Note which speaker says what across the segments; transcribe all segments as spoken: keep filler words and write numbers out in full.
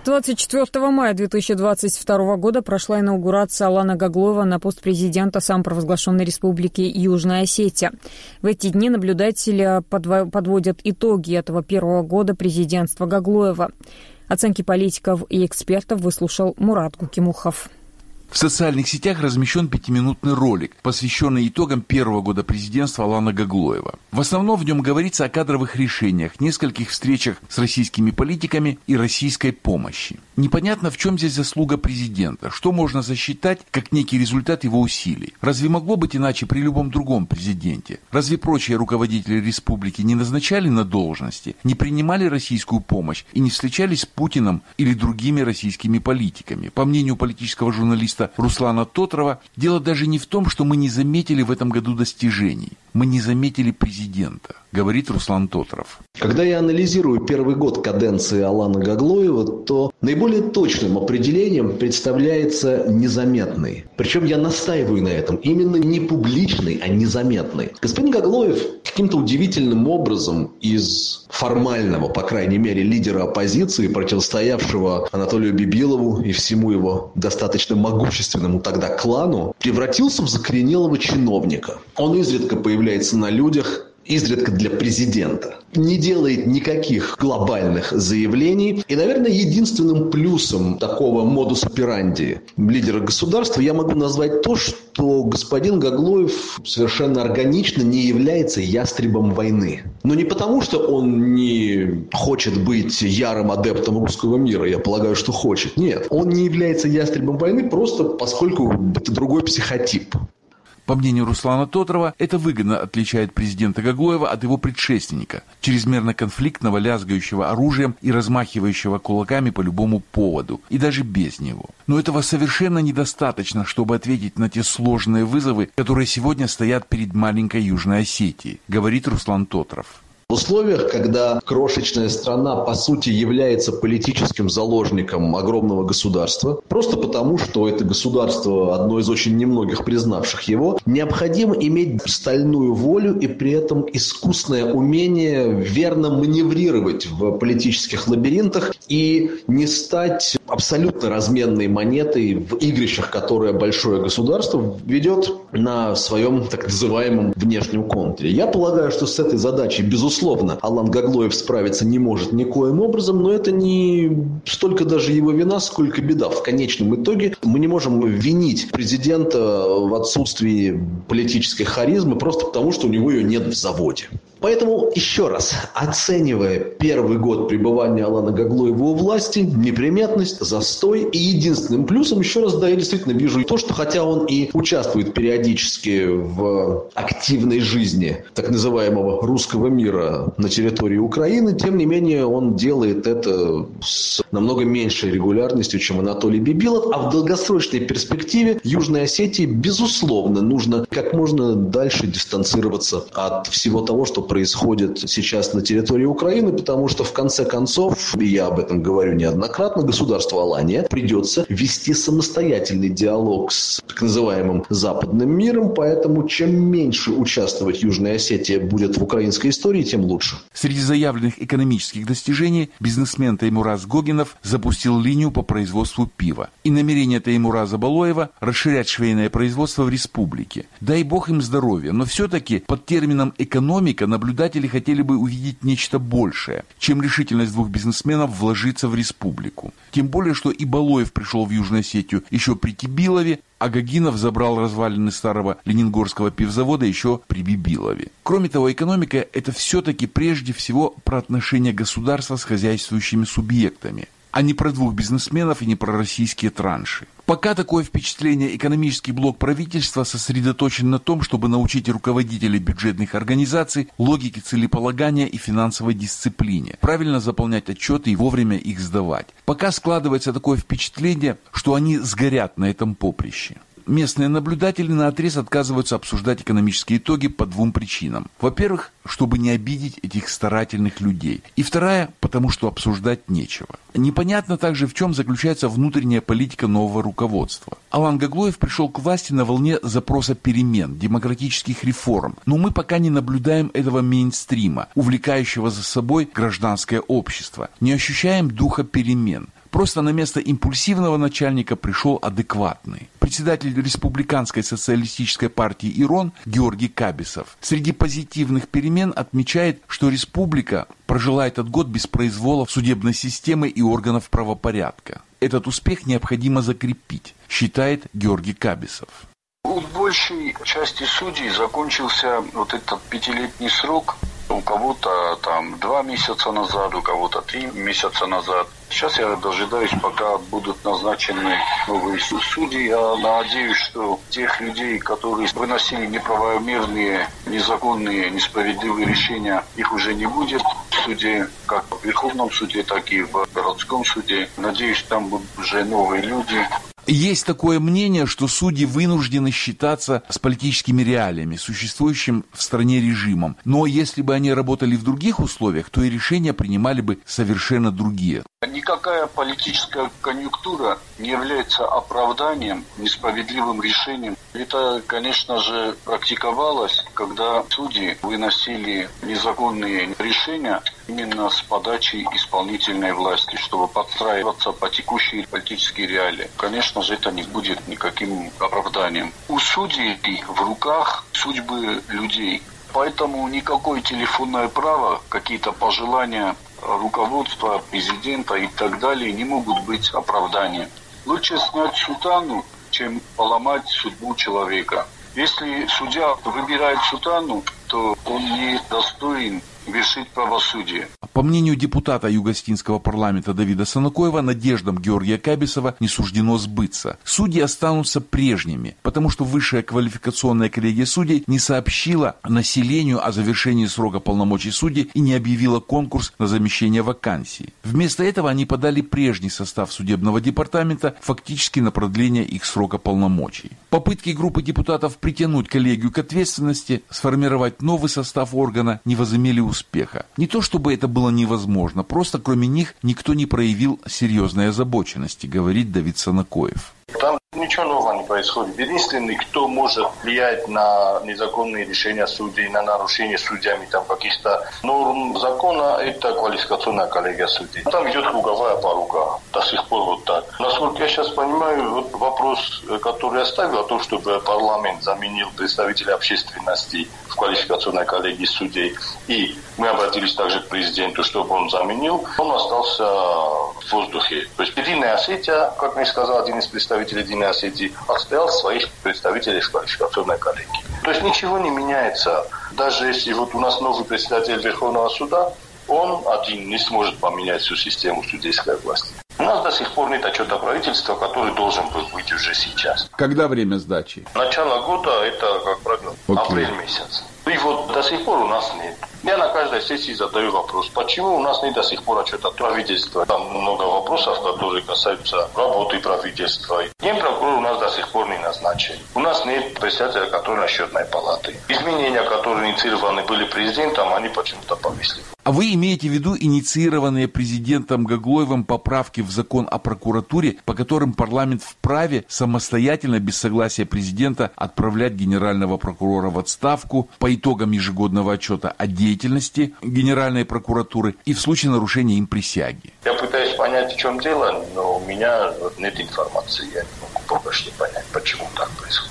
Speaker 1: двадцать четвёртого мая две тысячи двадцать второго года прошла инаугурация Алана Гаглоева на пост президента самопровозглашенной республики Южная Осетия. В эти дни наблюдатели подводят итоги этого первого года президентства Гаглоева. Оценки политиков и экспертов выслушал Мурат Гукимухов.
Speaker 2: В социальных сетях размещен пятиминутный ролик, посвященный итогам первого года президентства Алана Гаглоева. В основном в нем говорится о кадровых решениях, нескольких встречах с российскими политиками и российской помощи. Непонятно, в чем здесь заслуга президента, что можно засчитать как некий результат его усилий. Разве могло быть иначе при любом другом президенте? Разве прочие руководители республики не назначали на должности, не принимали российскую помощь и не встречались с Путиным или другими российскими политиками? По мнению политического журналиста Руслана Тотрова, дело даже не в том, что мы не заметили в этом году достижений. Мы не заметили президента, говорит Руслан Тотров.
Speaker 3: Когда я анализирую первый год каденции Алана Гаглоева, то наиболее точным определением представляется незаметный. Причем я настаиваю на этом. Именно не публичный, а незаметный. Господин Гаглоев каким-то удивительным образом из формального, по крайней мере, лидера оппозиции, противостоявшего Анатолию Бибилову и всему его достаточно могущественному тогда клану, превратился в закоренелого чиновника. Он изредка появляется на людях, изредка для президента. Не делает никаких глобальных заявлений. И, наверное, единственным плюсом такого модус операнди лидера государства я могу назвать то, что господин Гаглоев совершенно органично не является ястребом войны. Но не потому, что он не хочет быть ярым адептом русского мира, я полагаю, что хочет. Нет, он не является ястребом войны просто поскольку это другой психотип.
Speaker 2: По мнению Руслана Тотрова, это выгодно отличает президента Гаглоева от его предшественника, чрезмерно конфликтного, лязгающего оружием и размахивающего кулаками по любому поводу, и даже без него. Но этого совершенно недостаточно, чтобы ответить на те сложные вызовы, которые сегодня стоят перед маленькой Южной Осетией, говорит Руслан Тотров.
Speaker 3: В условиях, когда крошечная страна, по сути, является политическим заложником огромного государства, просто потому, что это государство, одно из очень немногих признавших его, необходимо иметь стальную волю и при этом искусное умение верно маневрировать в политических лабиринтах и не стать абсолютно разменной монетой в игрищах, которые большое государство ведет на своем так называемом внешнем контуре. Я полагаю, что с этой задачей, безусловно, Безусловно, Алан Гаглоев справиться не может никоим образом, но это не столько даже его вина, сколько беда. В конечном итоге мы не можем винить президента в отсутствии политической харизмы просто потому, что у него ее нет в заводе. Поэтому, еще раз, оценивая первый год пребывания Алана Гаглоева у власти, неприметность, застой, и единственным плюсом, еще раз, да, я действительно вижу то, что хотя он и участвует периодически в активной жизни так называемого русского мира на территории Украины, тем не менее он делает это с намного меньшей регулярностью, чем Анатолий Бибилов, а в долгосрочной перспективе Южной Осетии, безусловно, нужно как можно дальше дистанцироваться от всего того, что происходит сейчас на территории Украины, потому что в конце концов, и я об этом говорю неоднократно, государству Алания придется вести самостоятельный диалог с так называемым западным миром, поэтому чем меньше участвовать Южная Осетия будет в украинской истории, тем лучше.
Speaker 2: Среди заявленных экономических достижений бизнесмен Теймураз Гогинов запустил линию по производству пива. И намерение Теймураза Балоева расширять швейное производство в республике. Дай бог им здоровья, но все-таки под термином «экономика» наблюдатели хотели бы увидеть нечто большее, чем решительность двух бизнесменов вложиться в республику. Тем более, что и Балоев пришел в Южную Осетию еще при Кибилове, а Гогинов забрал развалины старого ленингорского пивзавода еще при Бибилове. Кроме того, экономика – это все-таки прежде всего про отношения государства с хозяйствующими субъектами, а не про двух бизнесменов и не про российские транши. Пока такое впечатление, экономический блок правительства сосредоточен на том, чтобы научить руководителей бюджетных организаций логике целеполагания и финансовой дисциплине, правильно заполнять отчеты и вовремя их сдавать. Пока складывается такое впечатление, что они сгорят на этом поприще. Местные наблюдатели наотрез отказываются обсуждать экономические итоги по двум причинам. Во-первых, чтобы не обидеть этих старательных людей. И вторая, потому что обсуждать нечего. Непонятно также, в чем заключается внутренняя политика нового руководства. Алан Гаглоев пришел к власти на волне запроса перемен, демократических реформ. Но мы пока не наблюдаем этого мейнстрима, увлекающего за собой гражданское общество. Не ощущаем духа перемен. Просто на место импульсивного начальника пришел адекватный. Председатель Республиканской социалистической партии ИРОН Георгий Кабисов среди позитивных перемен отмечает, что республика прожила этот год без произвола судебной системы и органов правопорядка. Этот успех необходимо закрепить, считает Георгий Кабисов.
Speaker 4: У большей части судей закончился вот этот пятилетний срок. У кого-то там два месяца назад, у кого-то три месяца назад. Сейчас я дожидаюсь, пока будут назначены новые судьи. Я надеюсь, что тех людей, которые выносили неправомерные, незаконные, несправедливые решения, их уже не будет. Судьи как в Верховном суде, так и в городском суде. Надеюсь, там будут уже новые люди.
Speaker 2: Есть такое мнение, что судьи вынуждены считаться с политическими реалиями, существующим в стране режимом. Но если бы они работали в других условиях, то и решения принимали бы совершенно другие.
Speaker 4: Никакая политическая конъюнктура не является оправданием, несправедливым решением. Это, конечно же, практиковалось, когда судьи выносили незаконные решения именно с подачи исполнительной власти, чтобы подстраиваться по текущей политической реалии. Конечно же, это не будет никаким оправданием. У судей в руках судьбы людей. Поэтому никакое телефонное право, какие-то пожелания руководства, президента и так далее не могут быть оправданием. Лучше снять сутану, чем поломать судьбу человека. Если судья выбирает сутану, то он не достоин вершить правосудие.
Speaker 2: По мнению депутата Югостинского парламента Давида Санакоева, надеждам Георгия Кабисова не суждено сбыться. Судьи останутся прежними, потому что Высшая квалификационная коллегия судей не сообщила населению о завершении срока полномочий судей и не объявила конкурс на замещение вакансий. Вместо этого они подали прежний состав судебного департамента фактически на продление их срока полномочий. Попытки группы депутатов притянуть коллегию к ответственности, сформировать новый состав органа не возымели успеха. Не то чтобы это было невозможно, просто кроме них никто не проявил серьезной озабоченности, говорит Давид Санакоев.
Speaker 5: Там ничего нового не происходит. Единственный, кто может влиять на незаконные решения судей, на нарушение судьями там каких-то норм закона, это квалификационная коллегия судей. Там идет круговая порука. До сих пор вот так. Насколько я сейчас понимаю, вот вопрос, который я ставил, о том, чтобы парламент заменил представителей общественности в квалификационной коллегии судей, и мы обратились также к президенту, чтобы он заменил, он остался в воздухе. То есть Единая Осетия, как мне сказал один из представителей Единой Осетии, отстоял своих представителей в квалификационной коллегии. То есть ничего не меняется. Даже если вот у нас новый председатель Верховного суда, он один не сможет поменять всю систему судейской власти. У нас до сих пор нет отчета правительства, который должен был быть уже сейчас.
Speaker 2: Когда время сдачи?
Speaker 5: Начало года, это, как правило, okay. апрель месяц. И вот до сих пор у нас нет. Я на каждой сессии задаю вопрос, почему у нас нет до сих пор отчета правительства. Там много вопросов, которые касаются работы правительства. Генпрокурор у нас до сих пор не назначен. У нас нет председателя контрольной счетной палаты. Изменения, которые инициированы были президентом, они почему-то повисли.
Speaker 2: А вы имеете в виду инициированные президентом Гаглоевым поправки в закон о прокуратуре, по которым парламент вправе самостоятельно, без согласия президента, отправлять генерального прокурора в отставку по итогам ежегодного отчета о деятельности Генеральной прокуратуры и в случае нарушения им присяги?
Speaker 5: Я пытаюсь понять, в чем дело, но у меня нет информации. Я не могу пока что понять, почему так происходит.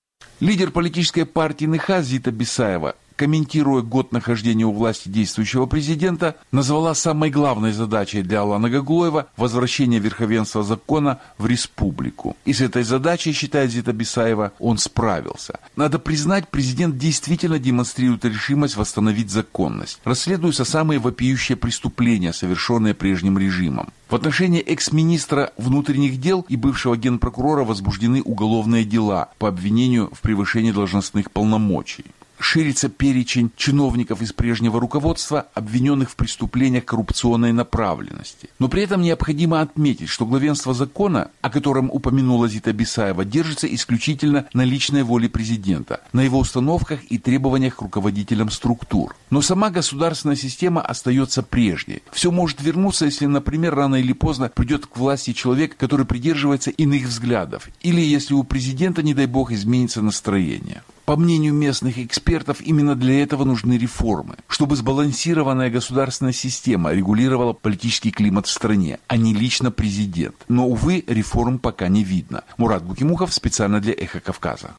Speaker 2: Лидер политической партии НХ Зита Бисаева, комментируя год нахождения у власти действующего президента, назвала самой главной задачей для Алана Гаглоева возвращение верховенства закона в республику. И с этой задачей, считает Зита Бисаева, он справился. Надо признать, президент действительно демонстрирует решимость восстановить законность. Расследуются самые вопиющие преступления, совершенные прежним режимом. В отношении экс-министра внутренних дел и бывшего генпрокурора возбуждены уголовные дела по обвинению в превышении должностных полномочий. Ширится перечень чиновников из прежнего руководства, обвиненных в преступлениях коррупционной направленности. Но при этом необходимо отметить, что главенство закона, о котором упомянула Зита Бисаева, держится исключительно на личной воле президента, на его установках и требованиях к руководителям структур. Но сама государственная система остается прежней. Все может вернуться, если, например, рано или поздно придет к власти человек, который придерживается иных взглядов, или если у президента, не дай бог, изменится настроение. По мнению местных экспертов, именно для этого нужны реформы, чтобы сбалансированная государственная система регулировала политический климат в стране, а не лично президент. Но, увы, реформ пока не видно. Мурат Букимухов специально для «Эхо Кавказа».